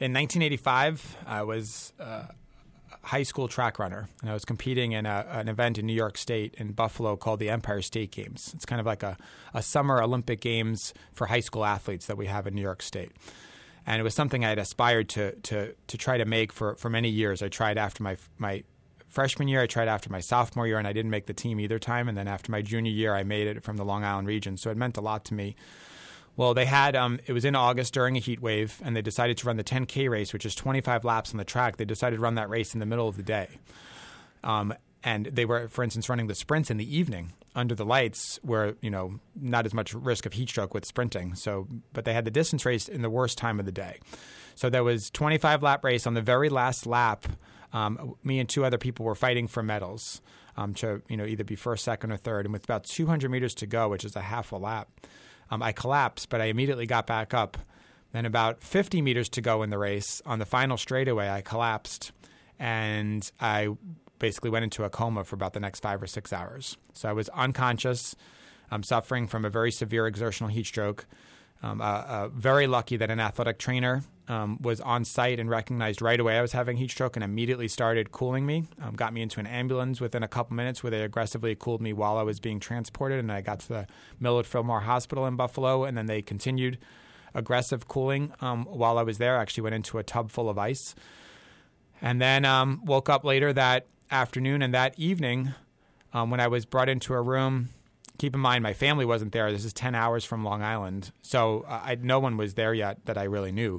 In 1985, I was a high school track runner, and I was competing in an event in New York State in Buffalo called the Empire State Games. It's kind of like a summer Olympic Games for high school athletes that we have in New York State. And it was something I had aspired to try to make for many years. I tried after my freshman year, I tried after my sophomore year, and I didn't make the team either time. And then after my junior year, I made it from the Long Island region. So it meant a lot to me. Well, they had it was in August during a heat wave, and they decided to run the 10K race, which is 25 laps on the track. They decided to run that race in the middle of the day. And they were, for instance, running the sprints in the evening under the lights where, not as much risk of heat stroke with sprinting. But they had the distance race in the worst time of the day. So there was 25-lap race. On the very last lap, me and two other people were fighting for medals to either be first, second, or third. And with about 200 meters to go, which is a half a lap, I collapsed, but I immediately got back up. Then about 50 meters to go in the race, on the final straightaway, I collapsed, and I basically went into a coma for about the next 5 or 6 hours. So I was unconscious. I'm suffering from a very severe exertional heat stroke. Very lucky that an athletic trainer was on site and recognized right away I was having heat stroke and immediately started cooling me. Got me into an ambulance within a couple minutes where they aggressively cooled me while I was being transported, and I got to the Millard Fillmore Hospital in Buffalo, and then they continued aggressive cooling while I was there. I actually went into a tub full of ice. And then woke up later that afternoon and that evening when I was brought into a room. Keep in mind, my family wasn't there. This is 10 hours from Long Island. So no one was there yet that I really knew.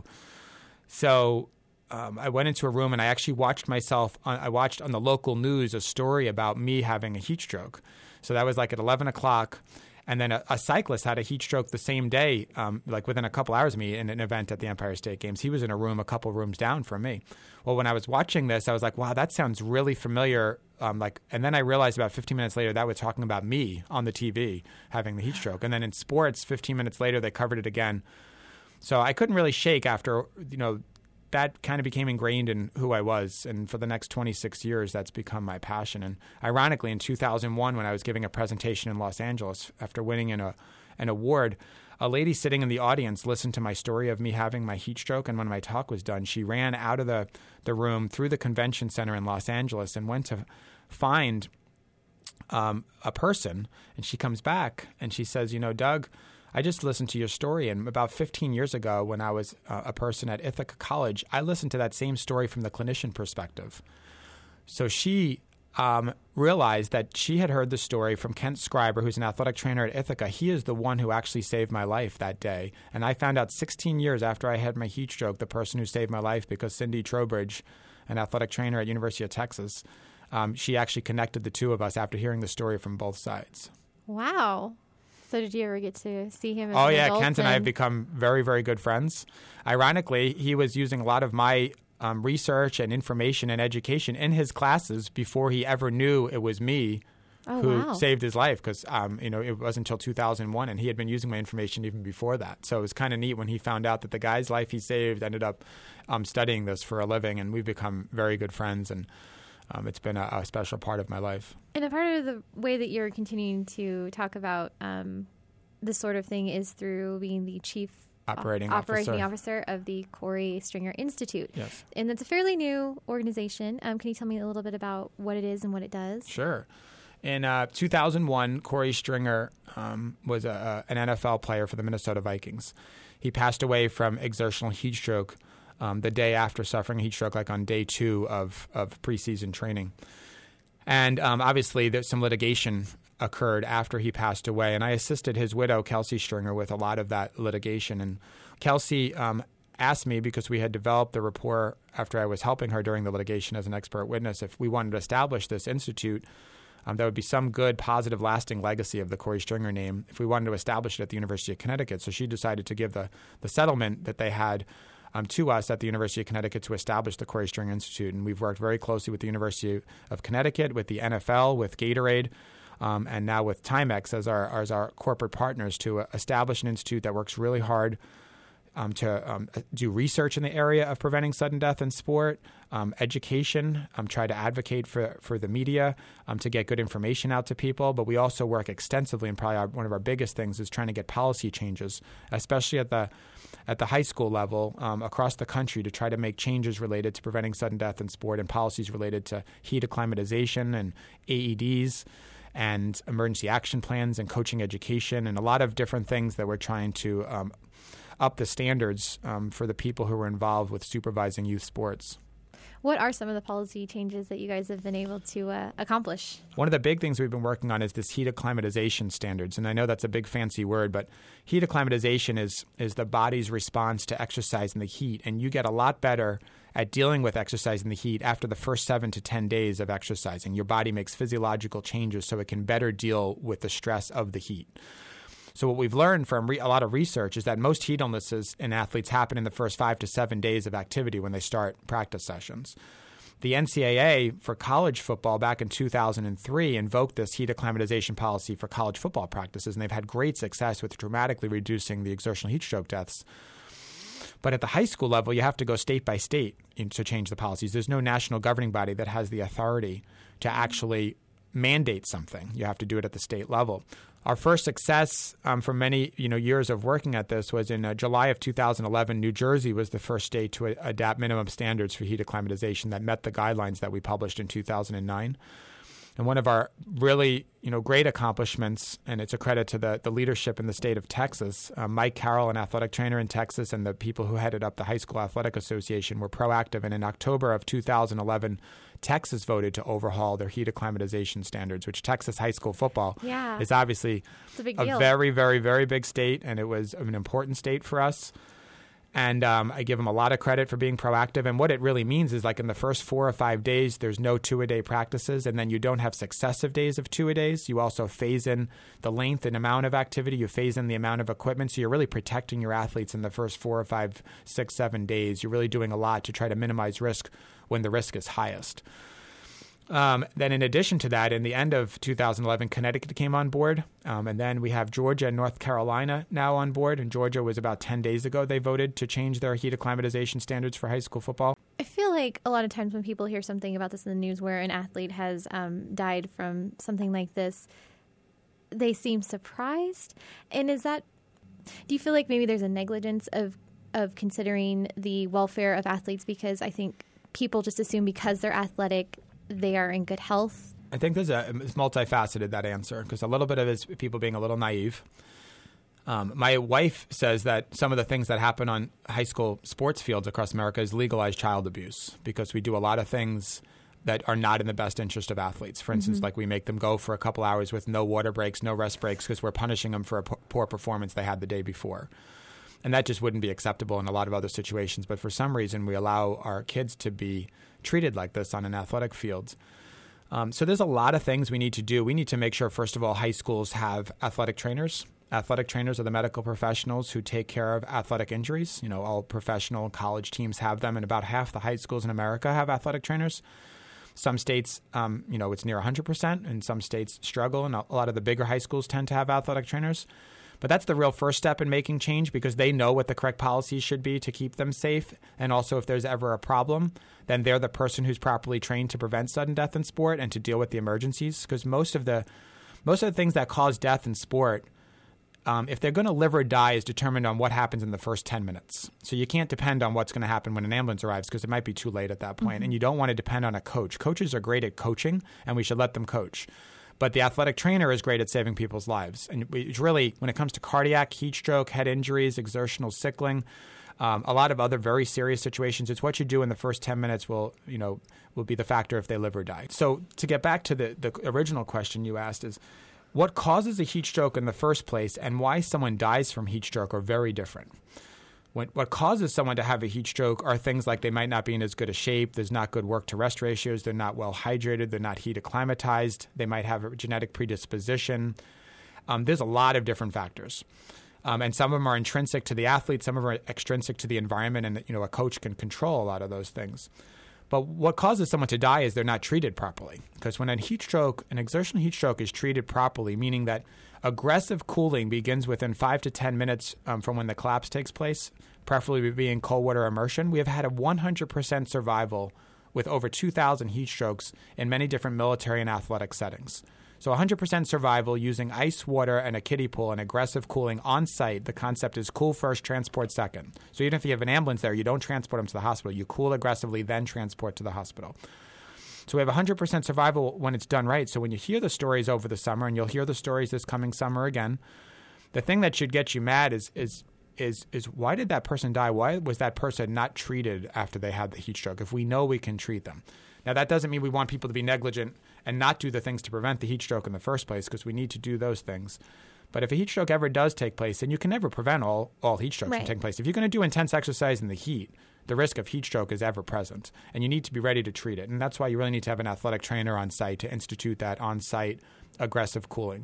So I went into a room and I actually watched myself. I watched on the local news a story about me having a heat stroke. So that was like at 11 o'clock. And then a cyclist had a heat stroke the same day, like within a couple hours of me in an event at the Empire State Games. He was in a room a couple rooms down from me. Well, when I was watching this, I was like, wow, that sounds really familiar. And then I realized about 15 minutes later that was talking about me on the TV having the heat stroke. And then in sports, 15 minutes later, they covered it again. So I couldn't really shake after, that kind of became ingrained in who I was. And for the next 26 years, that's become my passion. And ironically, in 2001, when I was giving a presentation in Los Angeles after winning an award, a lady sitting in the audience listened to my story of me having my heat stroke. And when my talk was done, she ran out of the room through the convention center in Los Angeles and went to find a person. And she comes back and she says, Doug, I just listened to your story, and about 15 years ago when I was a person at Ithaca College, I listened to that same story from the clinician perspective. So she realized that she had heard the story from Kent Scriber, who's an athletic trainer at Ithaca. He is the one who actually saved my life that day. And I found out 16 years after I had my heat stroke, the person who saved my life, because Cindy Trowbridge, an athletic trainer at University of Texas, she actually connected the two of us after hearing the story from both sides. Wow. So did you ever get to see him? Oh, yeah. Kent and I have become very, very good friends. Ironically, he was using a lot of my research and information and education in his classes before he ever knew it was me who saved his life, because it wasn't until 2001, and he had been using my information even before that. So it was kind of neat when he found out that the guy's life he saved ended up studying this for a living, and we've become very good friends, and it's been a special part of my life. And a part of the way that you're continuing to talk about this sort of thing is through being the chief operating officer of the Corey Stringer Institute. Yes. And it's a fairly new organization. Can you tell me a little bit about what it is and what it does? Sure. In 2001, Corey Stringer was an NFL player for the Minnesota Vikings. He passed away from exertional heat stroke the day after suffering a heat stroke, like on day 2 of preseason training. And obviously, there's some litigation occurred after he passed away, and I assisted his widow, Kelsey Stringer, with a lot of that litigation. And Kelsey asked me, because we had developed the rapport after I was helping her during the litigation as an expert witness, if we wanted to establish this institute, there would be some good, positive, lasting legacy of the Corey Stringer name if we wanted to establish it at the University of Connecticut. So she decided to give the settlement that they had to us at the University of Connecticut to establish the Corey Stringer Institute. And we've worked very closely with the University of Connecticut, with the NFL, with Gatorade, and now with Timex as our corporate partners to establish an institute that works really hard to do research in the area of preventing sudden death in sport, education, try to advocate for the media, to get good information out to people. But we also work extensively, and probably one of our biggest things is trying to get policy changes, especially at the high school level across the country, to try to make changes related to preventing sudden death in sport and policies related to heat acclimatization and AEDs and emergency action plans and coaching education and a lot of different things that we're trying to up the standards for the people who are involved with supervising youth sports. What are some of the policy changes that you guys have been able to accomplish? One of the big things we've been working on is this heat acclimatization standards. And I know that's a big fancy word, but heat acclimatization is the body's response to exercise in the heat. And you get a lot better at dealing with exercise in the heat after the first 7 to 10 days of exercising. Your body makes physiological changes so it can better deal with the stress of the heat. So what we've learned from a lot of research is that most heat illnesses in athletes happen in the first 5 to 7 days of activity when they start practice sessions. The NCAA for college football back in 2003 invoked this heat acclimatization policy for college football practices, and they've had great success with dramatically reducing the exertional heat stroke deaths. But at the high school level, you have to go state by state to change the policies. There's no national governing body that has the authority to actually mandate something. You have to do it at the state level. Our first success for many years of working at this was in July of 2011. New Jersey was the first state to adapt minimum standards for heat acclimatization that met the guidelines that we published in 2009. And one of our really great accomplishments, and it's a credit to the leadership in the state of Texas, Mike Carroll, an athletic trainer in Texas, and the people who headed up the High School Athletic Association were proactive. And in October of 2011, Texas voted to overhaul their heat acclimatization standards, which Texas high school football is obviously a very, very, very big state, and it was an important state for us. And I give them a lot of credit for being proactive. And what it really means is, like, in the first 4 or 5 days, there's no 2-a-day practices, and then you don't have successive days of 2-a-days. You also phase in the length and amount of activity. You phase in the amount of equipment. So you're really protecting your athletes in the first 4 or 5, 6, 7 days. You're really doing a lot to try to minimize risk when the risk is highest. Then in addition to that, in the end of 2011, Connecticut came on board. And then we have Georgia and North Carolina now on board. And Georgia was about 10 days ago. They voted to change their heat acclimatization standards for high school football. I feel like a lot of times when people hear something about this in the news where an athlete has died from something like this, they seem surprised. And do you feel like maybe there's a negligence of considering the welfare of athletes? Because I think people just assume because they're athletic, they are in good health. I think it's multifaceted, that answer, because a little bit of it is people being a little naive. My wife says that some of the things that happen on high school sports fields across America is legalized child abuse, because we do a lot of things that are not in the best interest of athletes. For instance, like we make them go for a couple hours with no water breaks, no rest breaks, because we're punishing them for a poor performance they had the day before. And that just wouldn't be acceptable in a lot of other situations. But for some reason, we allow our kids to be treated like this on an athletic field. So there's a lot of things we need to do. We need to make sure, first of all, high schools have athletic trainers. Athletic trainers are the medical professionals who take care of athletic injuries. All professional college teams have them, and about half the high schools in America have athletic trainers. Some states, it's near 100%, and some states struggle, and a lot of the bigger high schools tend to have athletic trainers. But that's the real first step in making change, because they know what the correct policies should be to keep them safe. And also, if there's ever a problem, then they're the person who's properly trained to prevent sudden death in sport and to deal with the emergencies. Because most of the things that cause death in sport, if they're going to live or die, is determined on what happens in the first 10 minutes. So you can't depend on what's going to happen when an ambulance arrives, because it might be too late at that point. And you don't want to depend on a coach. Coaches are great at coaching, and we should let them coach. But the athletic trainer is great at saving people's lives. And it's really, when it comes to cardiac, heat stroke, head injuries, exertional sickling, a lot of other very serious situations, it's what you do in the first 10 minutes will be the factor if they live or die. So to get back to the original question you asked is, what causes a heat stroke in the first place and why someone dies from heat stroke are very different. What causes someone to have a heat stroke are things like they might not be in as good a shape, there's not good work-to-rest ratios, they're not well hydrated, they're not heat acclimatized, they might have a genetic predisposition. There's a lot of different factors. And some of them are intrinsic to the athlete, some of them are extrinsic to the environment, and a coach can control a lot of those things. But what causes someone to die is they're not treated properly. Because when an exertional heat stroke is treated properly, meaning that aggressive cooling begins within 5 to 10 minutes from when the collapse takes place, preferably being cold water immersion, we have had a 100% survival with over 2,000 heat strokes in many different military and athletic settings. So 100% survival using ice water and a kiddie pool and aggressive cooling on site. The concept is cool first, transport second. So even if you have an ambulance there, you don't transport them to the hospital. You cool aggressively, then transport to the hospital. So we have 100% survival when it's done right. So when you hear the stories over the summer, and you'll hear the stories this coming summer again, the thing that should get you mad is why did that person die? Why was that person not treated after they had the heat stroke if we know we can treat them? Now, that doesn't mean we want people to be negligent and not do the things to prevent the heat stroke in the first place, because we need to do those things. But if a heat stroke ever does take place, and you can never prevent all heat strokes from taking place. If you're going to do intense exercise in the heat, the risk of heat stroke is ever present, and you need to be ready to treat it. And that's why you really need to have an athletic trainer on site to institute that on-site aggressive cooling.